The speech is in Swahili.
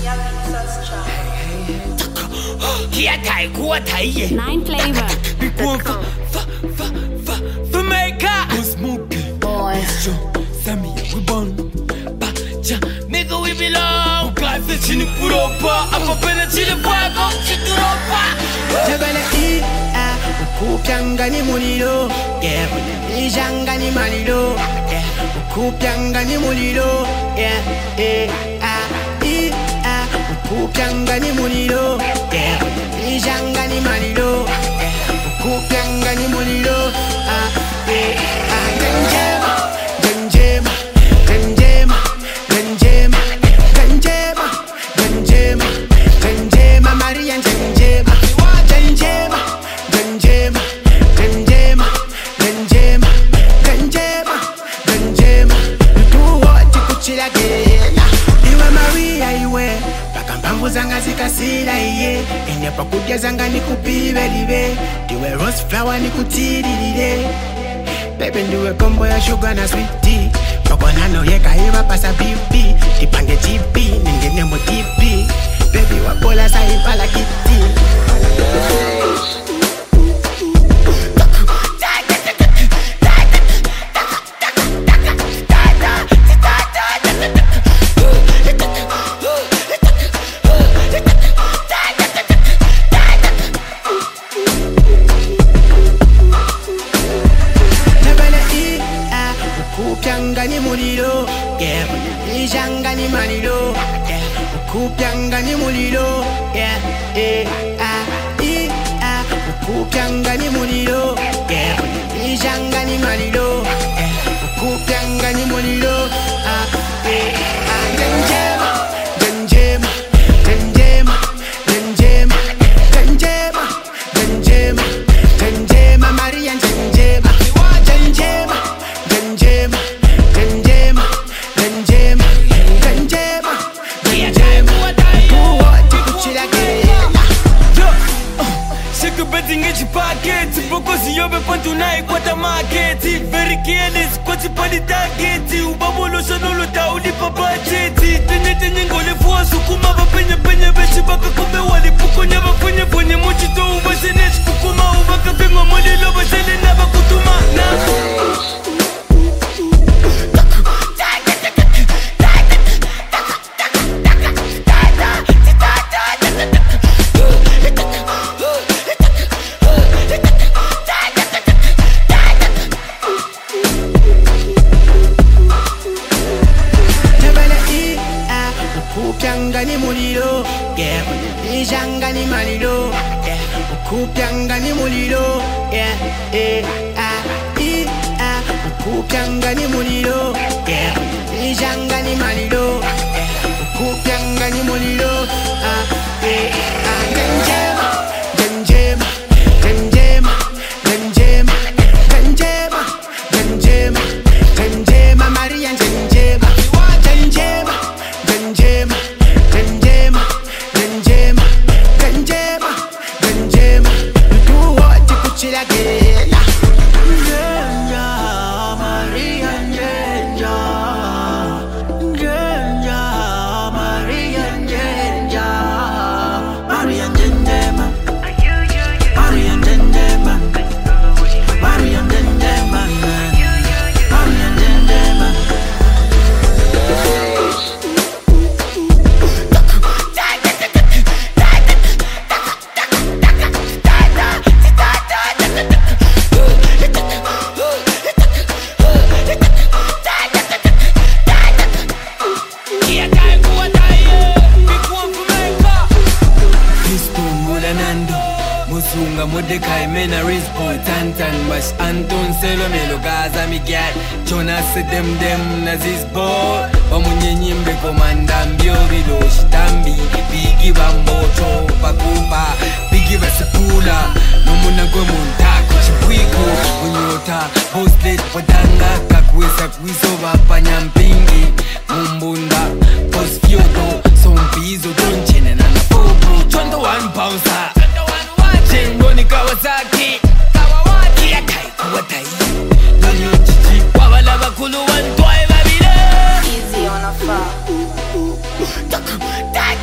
Nine flavor. Boys. Nigga, we belong. Guys, chini kuropa. Apa pena chini pago. Chituropa. Jabala ukupyanga ni muliro. Yeah, ijanga ni maliro. Yeah, ukupyanga ni muliro. Yeah, ukupyanga ni muliro. Yeah, ijanga ni maliro. Yeah, ukupyanga ni muliro. Zanga zikasira iye ende pakudya zanga nikupibe libe diwe rose flower nikutirire baby ndiwe kombo ya sugar na sweet tea pakona no yeka iba pasa pipi tipange tipi ningene mo tipi baby wabola sa ipala kiti Ukupyanga ni muliro, yeah. Ijanga ni maliro, yeah. Ukupyanga ni muliro, yeah. Ukupyanga ni muliro, yeah. Ijanga ni maliro, yeah. Ukupyanga ni muliro, Paketi bokosi yobe pantu na ikwata maketi very careless kwa tipali targeti ubabolo sonolo tauli papacheti tenye ngole fuasu kuma penye beshi baka kumbe wali pukonya bafonye mochito ubasenesh kukuma ubaka vengo molilo basele na bakutuma na Ukupyanga ni muliro, yeah. Ijanga ni maliro, yeah. Ukupyanga ni muliro, yeah. Ukupyanga ni muliro, yeah. Ijanga ni maliro, yeah. Ukupyanga ni muliro, Mordecai mena rispo tantan bash Anton selo melo gaza migat Jonas dem na zisbo Bamunye nyimbe komanda mbio bilo shitambi Bigi bambocho pakupa Bigi basipula Nomuna kwe montako chipwiko Unyota hostlet wadanga Kakwesa kwiso wapanya mpingi Mumbunda posfioto Sompizo donchene na napopo Chondo one bouncer Jengoni Kawasaki Kiakai kuwatai Donyo chichi Wabala bakulu wantwae babile Easy on a far.